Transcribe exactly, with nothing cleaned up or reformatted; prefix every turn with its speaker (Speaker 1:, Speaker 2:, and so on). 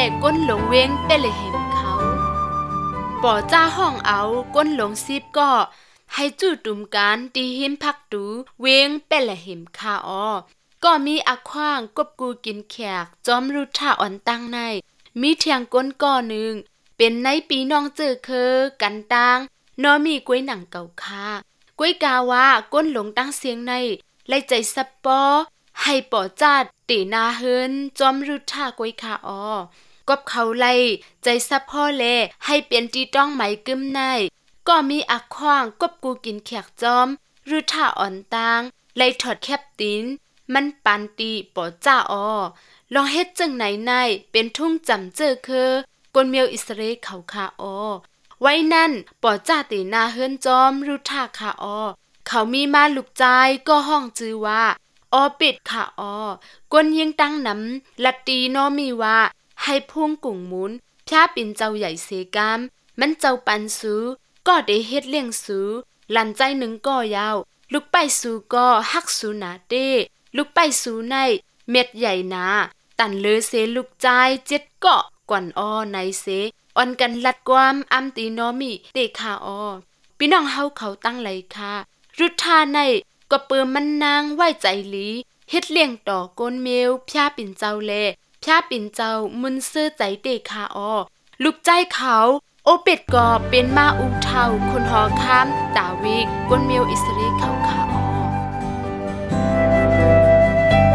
Speaker 1: ก้นหลงเวงเปเลเห็มเขาป่อจ้าห้องเอาก้นหลงซิบก็ให้จู่ตุ่มการตีหิมพักดูเวงเปเลเห็มคาออก็มีอักขว้างกบกูกินแขกจอมรุท่าอ่อนตั้งในมีเทียงก้นก่อหนึ่งเป็นในปีน้องเจอเคอกันตังนอมีกล้วยหนังเก่าคากล้วยกาว่าก้นหลงตั้งเสียงในไล่ใจซับปอให้ป่อจัดตีนาเฮินจอมรุท่ากล้วยคาออกบเขาไล่ใจซับพ่อแลให้เป็นตีต้องไหมกึมในก็มีอักขว้างกบกูกินแขกจอมรุท่าอ่อนตังไล่ถอดแคบตีนมันปันตีป่อจ้าออลองเฮ็ดจังไหนในเป็นทุ่งจำเจอเคอกนเมียวอิสราเอลเขาคาออไว้นั่นป่อจ้าตีนาเฮินจอมรุท่าคาออเขามีมาลูกใจก็ห้องจือว่าออปิดคาออกวนยิงตั้งนำลัดตีนอมีว่าให้พุ่งกุ่งหมุนพระปิ่นเจ้าใหญ่เสกามมันเจ้าปันสูก็ได้เฮ็ดเลี้ยงสูหลันใจหนึ่งก็ยาวลูกไปสูก็ฮักสูนาเต้ลูกไปสูในเม็ดใหญ่นาตันเลอเสลูกใจเจ็ดเกาะก่อนอ้อในเสอ่อนกันลัดความอำตีนอมีเตคาออพี่น้องเฮาเขาตั้งไหลค่ะรุทธาในก็เปิมมันนางไว้ใจหลีเฮ็ดเลี้ยงต่อก้นเมวพระปิ่นเจ้าแลพระปิ่นเจ้ามุนเสื้อใจเตคาออลูกใจเขาโอเป็ดก็เป็นมาอุเทาคนหอข้ามตาวิกก้นเมวอิสราเอลเขา